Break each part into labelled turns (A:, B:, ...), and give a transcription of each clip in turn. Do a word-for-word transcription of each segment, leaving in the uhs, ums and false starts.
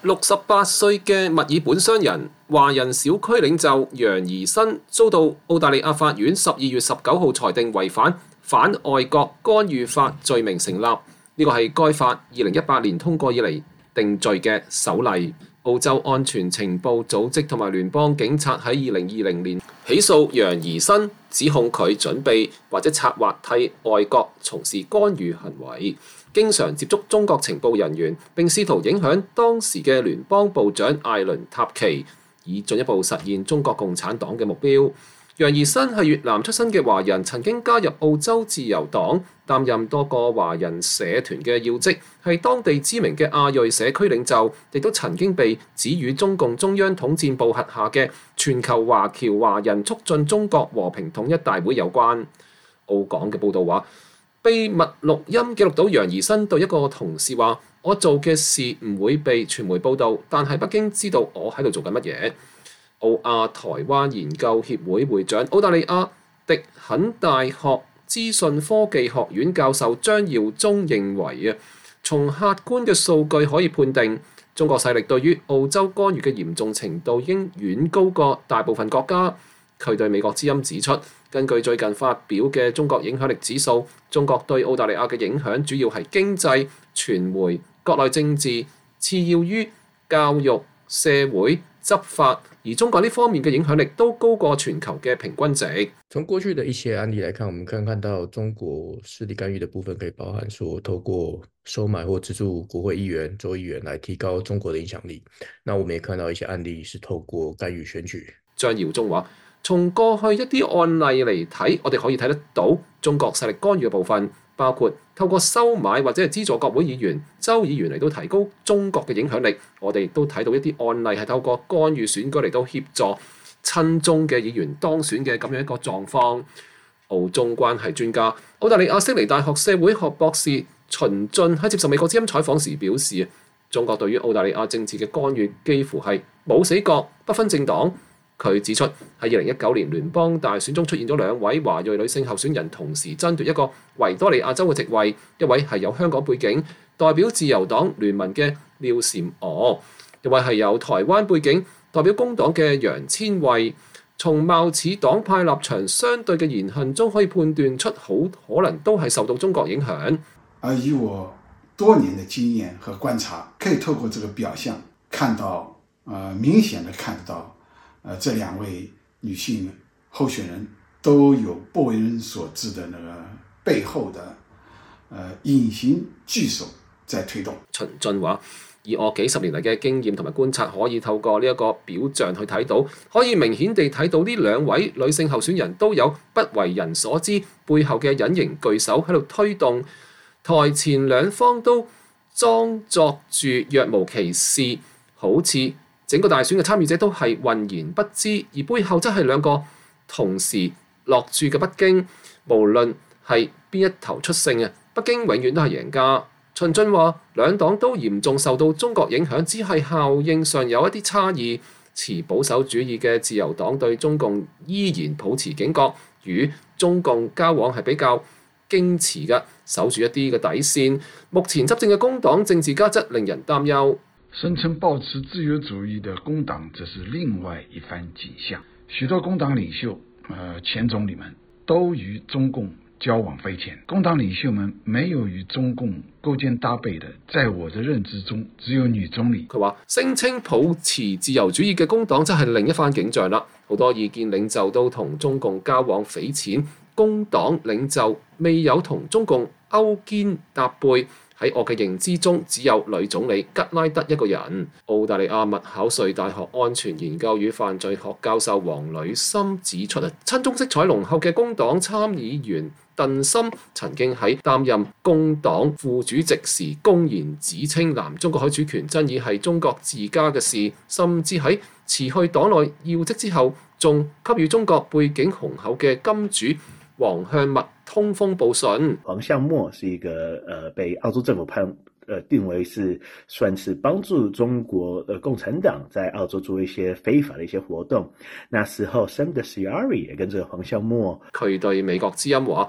A: 六十八歲嘅墨爾本商人、華人小區領袖楊怡新遭到澳大利亞法院十二月十九號裁定違反反外國干預法罪名成立，呢個係該法二零一八年通過以嚟定罪嘅首例。澳洲安全情報組織同埋聯邦警察喺二零二零年起訴楊怡新，指控佢準備或者策劃替外國從事干預行為，經常接觸中國情報人員，並試圖影響當時嘅聯邦部長艾倫塔奇，以進一步實現中國共產黨嘅目標。楊怡新係越南出身嘅華人，曾經加入澳洲自由黨，擔任多個華人社團嘅要職，係當地知名嘅亞裔社區領袖，亦都曾經被指與中共中央統戰部轄下嘅全球華僑華人促進中國和平統一大會有關。澳港嘅報導話，秘密錄音記錄到楊怡新對一個同事話：我做嘅事唔會被傳媒報導，但係北京知道我喺度做緊乜嘢。澳亞台灣研究協會會長、澳大利亞迪肯大學資訊科技學院教授張耀忠認為啊，從客觀嘅數據可以判定，中國勢力對於澳洲干預嘅嚴重程度已經遠高過大部分國家。佢對美國之音指出，根據最近發表嘅中國影響力指數，中國對澳大利亞嘅影響主要係經濟、傳媒、國內政治，次要於教育、社會、執法，而中國呢方面嘅影響力都高過全球嘅平均值。
B: 從過去的一些案例來看，我們可以看到中國勢力干預的部分可以包含說，透過收買或資助國會議員、州議員來提高中國的影響力。那我們也看到一些案例是透過干預選舉。
A: 張耀忠話：從過去一啲案例嚟睇，我哋可以睇得到中國勢力干預嘅部分，包括透過收買或者係資助國會議員、州議員嚟到提高中國嘅影響力。我哋亦都睇到一啲案例係透過干預選舉嚟到協助親中嘅議員當選嘅咁樣一個狀況。澳中關係專家、澳大利亞悉尼大學社會學博士秦俊喺接受美國之音採訪時表示，中國對於澳大利亞政治嘅干預幾乎係冇死角，不分政黨。佢指出，喺二零一九年聯邦大選中出現咗兩位華裔女性候選人同時爭奪一個維多利亞州嘅席位，一位係有香港背景，代表自由黨聯盟嘅廖嬋娥，一位係有台灣背景，代表工黨嘅楊千惠。從貌似黨派立場相對嘅言行中，可以判斷出好可能都係受到中國影響。
C: 而以我多年的經驗和觀察，可以透過這個表象看到，呃，明顯的看得到。呃，這兩位女性候選人都有不為人所知的那個背後的，呃，隱形巨手在推動。
A: 秦俊話：以我幾十年嚟嘅經驗同埋觀察，可以透過呢一個表象去睇到，可以明顯地睇到呢兩位女性候選人都有不為人所知背後嘅隱形巨手喺度推動。台前兩方都裝作住若無其事，好似整個大選嘅參與者都係渾然不知，而背後則係兩個同時落注嘅北京。無論係邊一頭出勝啊，北京永遠都係贏家。秦俊話：兩黨都嚴重受到中國影響，只係效應上有一啲差異。持保守主義嘅自由黨對中共依然保持警覺，與中共交往係比較矜持嘅，守住一啲嘅底線。目前執政嘅工黨政治家則令人擔憂。
D: 聲稱抱持自由主義的工黨則是另外一番景象。許多工黨領袖、呃前總理們都與中共交往匪淺，工黨領袖們沒有與中共勾肩搭背的，在我的認知中只有女總理。
A: 佢話聲稱抱持自由主義嘅工黨真係另一番景象啦，好多意見領袖都同中共交往匪淺，工黨領袖未有同中共勾肩搭背。喺我嘅認知中，只有女總理吉拉德一個人。澳大利亞麥考瑞大學安全研究與犯罪學教授黃呂森指出啊，親中色彩濃厚嘅工黨參議員鄧森曾經喺擔任工黨副主席時公然指稱南中國海主權爭議係中國自家嘅事，甚至喺辭去黨內要職之後，仲給予中國背景雄厚嘅金主黃向墨通風報信。
E: 黃向墨是一個呃被澳洲政府判呃定為是算是幫助中國呃共產黨在澳洲做一些非法的一些活動。那時候 Sam Dastyari 也跟這個黃向墨。
A: 佢對美國之音話：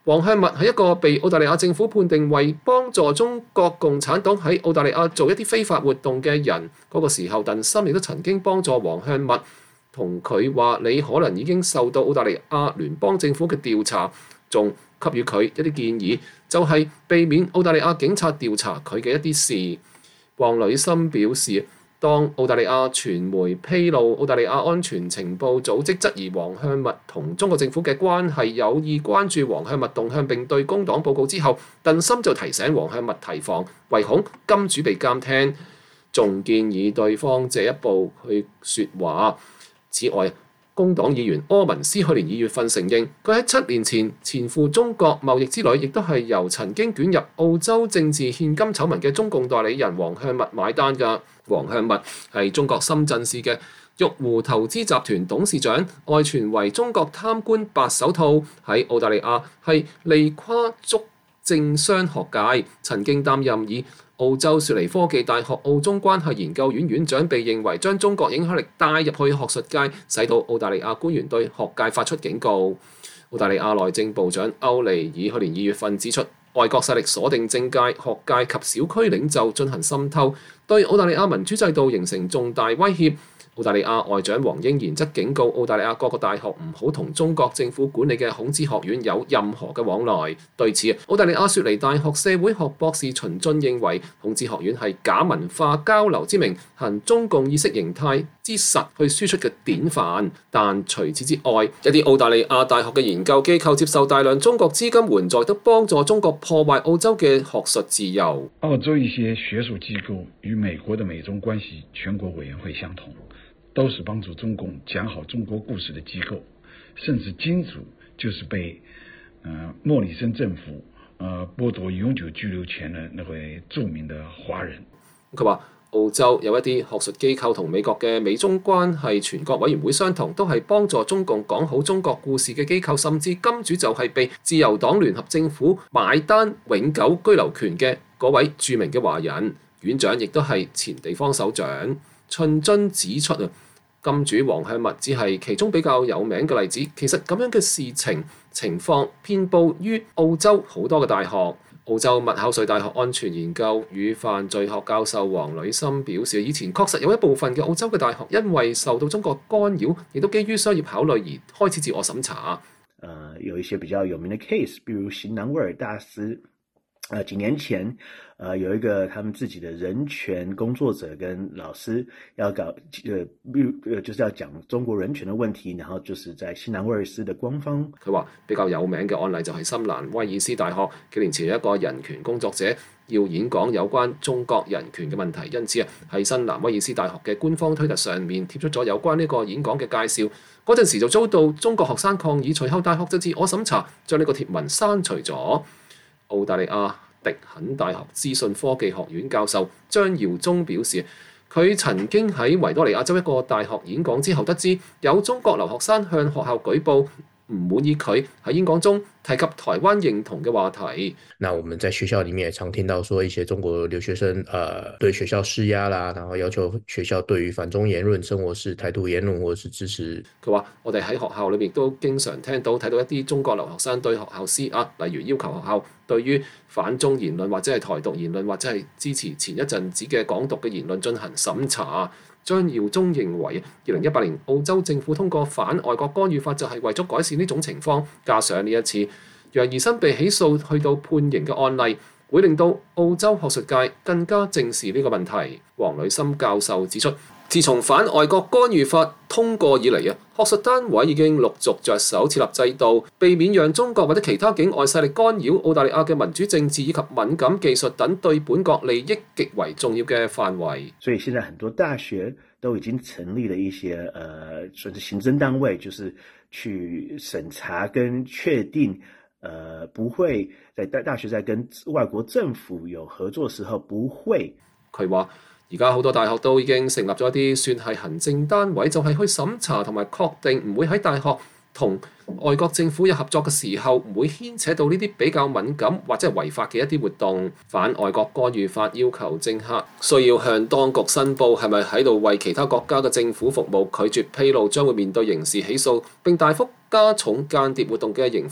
A: 黃向密係一個被澳大利亞政府判定為幫助中國共產黨喺澳大利亞做一啲非法活動嘅人。嗰、那個時候，鄧森亦都曾經幫助黃向密，同佢話你可能已經受到澳大利亞聯邦政府嘅調查，仲給予佢一啲建議，就係、是、避免澳大利亞警察調查佢嘅一啲事。黃履森表示，當澳大利亞傳媒披露澳大利亞安全情報組織質疑黃向密同中國政府嘅關係，有意關注黃向密動向並對工黨報告之後，鄧森就提醒黃向密提防，唯恐金主被監聽，仲建議對方借一步去説話。此外，工黨議員柯文斯去年二月份承認，佢喺七年前前赴中國貿易之旅，亦都係由曾經捲入澳洲政治獻金醜聞嘅中共代理人黃向密買單㗎。黃向密係中國深圳市嘅玉湖投資集團董事長，外傳為中國貪官白手套，喺澳大利亞係利跨足政商學界，曾經擔任以澳洲雪梨科技大學澳中關係研究院院長，被認為將中國影響力帶入去學術界，使到澳大利亞官員對學界發出警告。澳大利亞內政部長歐尼爾去年二月份指出，外國勢力鎖定政界、學界及小區領袖進行滲透，對澳大利亞民主制度形成重大威脅。澳大利亞外長黃英賢則警告澳大利亞各個大學唔好同中國政府管理嘅孔子學院有任何嘅往來。對此，澳大利亞雪梨大學社會學博士秦俊認為，孔子學院係假文化交流之名，行中共意識形態之實去輸出嘅典範。但除此之外，一啲澳大利亞大學嘅研究機構接受大量中國資金援助，都幫助中國破壞澳洲嘅學術自由。
D: 澳洲一些學術機構與美國的美中關係全國委員會相同，都是幫助中共講好中國故事的機構，甚至金主就是被呃莫里森政府呃剝奪永久居留權的那位著名的華人。
A: 佢話澳洲有一啲學術機構同美國嘅美中關係全國委員會相同，都係幫助中共講好中國故事嘅機構，甚至金主就係被自由黨聯合政府買單永久居留權嘅嗰位著名嘅華人院長，亦都係前地方首長。秦津指出啊，金主黃向密只係其中比較有名嘅例子。其實咁樣嘅事情情況遍佈於澳洲好多嘅大學。澳洲麥考瑞大學安全研究與犯罪學教授黃履森表示，以前確實有一部分嘅澳洲嘅大學因為受到中國干擾，亦都基於商業考慮而開始自我審查。
E: 呃，有一些比較有名的 case， 比如新南威爾大師。呃，幾年前，呃，有一個他們自己的人權工作者跟老師要搞，呃，呃，就是要講中國人權的問題，然後就是在新南威爾斯的官方。
A: 佢話比較有名嘅案例就係新南威爾斯大學，幾年前有一個人權工作者要演講有關中國人權嘅問題，因此啊，喺新南威爾斯大學嘅官方推特上面貼出咗有關呢個演講嘅介紹。嗰陣時就遭到中國學生抗議，隨後大學就自我審查，將呢個貼文刪除咗。澳大利亞迪肯大學資訊科技學院教授張耀宗表示，佢曾經喺維多利亞州一個大學演講之後，得知有中國留學生向學校舉報唔滿意佢喺演講中提及台灣認同嘅話題。
B: 那我們在學校裡面也常聽到說一些中國留學生呃對學校施壓啦，然後要求學校對於反中言論、甚或是台獨言論或者是支持。
A: 佢話我哋喺學校裏面都經常聽到睇到一啲中國留學生對學校施壓，例如要求學校對於反中言論或者係台獨言論或者係支持前一陣子嘅港獨嘅言論進行審查。張耀宗認為，二零一八年澳洲政府通過反外國干預法，就係為咗改善呢種情況。加上呢一次楊怡新被起訴去到判刑嘅案例，會令到澳洲學術界更加正視呢個問題。黃履森教授指出，自從反外國干預法通過以嚟啊，學術單位已經陸續着手設立制度，避免讓中國或者其他境外勢力干擾澳大利亞嘅民主政治以及敏感技術等對本國利益極為重要嘅範圍。
E: 所以現在很多大學都已經成立了一些呃，算是行政單位，就是去審查跟確定，呃，不會在大大學在跟外國政府有合作的時候不會。
A: 佢話而家好多大學都已經成立咗一啲算係行政單位，就係去審查同埋確定唔會喺大學同外國政府有合作嘅時候，唔會牽扯到呢啲比較敏感或者係違法嘅一啲活動。反外國干預法要求政客需要向當局申報係咪喺度為其他國家嘅政府服務，拒絕披露將會面對刑事起訴，並大幅加重間諜活動嘅刑罰。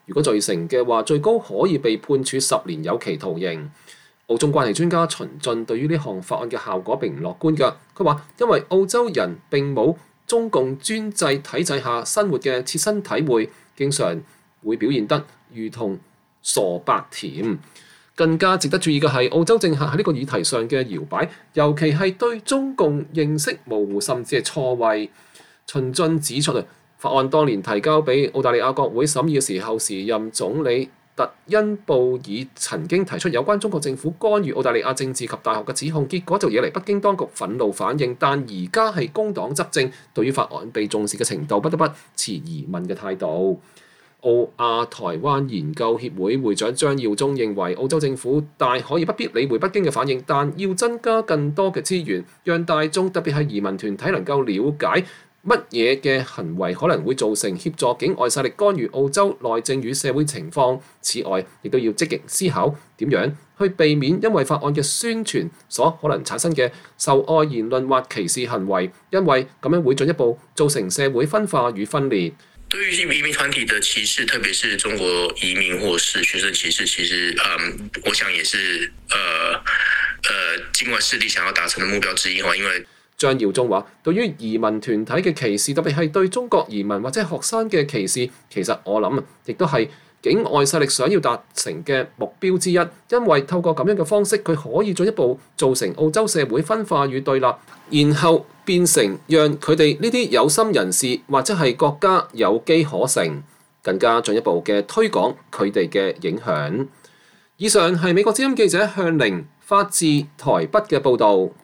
A: 如果罪成嘅話，最高可以被判處十年有期徒刑。澳中關係專家秦進對於呢項法案嘅效果並唔樂觀㗎。佢話因為澳洲人並冇中共專制體制下生活嘅切身體會，經常會表現得如同傻白甜。更加值得注意嘅係澳洲政客喺呢個議題上嘅搖擺，尤其係對中共認識模糊甚至係錯位。秦進指出啊，法案當年提交俾澳大利亞國會審議嘅時候，時任總理特恩布爾曾經提出有關中國政府干預澳大利亞政治及大學嘅指控，結果就惹嚟北京當局憤怒反應。但而家係工黨執政，對於法案被重視嘅程度不得不持疑問嘅態度。澳亞台灣研究協會會長張耀忠認為，澳洲政府大可以不必理會北京嘅反應，但要增加更多嘅資源，讓大眾特別係移民團體能夠了解乜嘢嘅行為可能會造成協助境外勢力干預澳洲內政與社會情況。此外，亦都要積極思考點樣去避免因為法案嘅宣傳所可能產生嘅仇外言論或歧視行為，因為咁樣會進一步造成社會分化與分裂。
F: 對於移民團體的歧視，特別是中國移民或是學生歧視，其實嗯，我想也是呃呃境外勢力想要達成的目標之一。因為
A: 張耀忠話，對於移民團體嘅歧視，特別係對中國移民或者學生嘅歧視，其實我諗啊，亦都係境外勢力想要達成嘅目標之一。因為透過咁樣嘅方式，佢可以進一步造成澳洲社會分化與對立，然後變成讓佢哋呢啲有心人士或者係國家有機可乘，更加進一步嘅推廣佢哋嘅影響。以上係美國之音記者向寧發自台北嘅報導。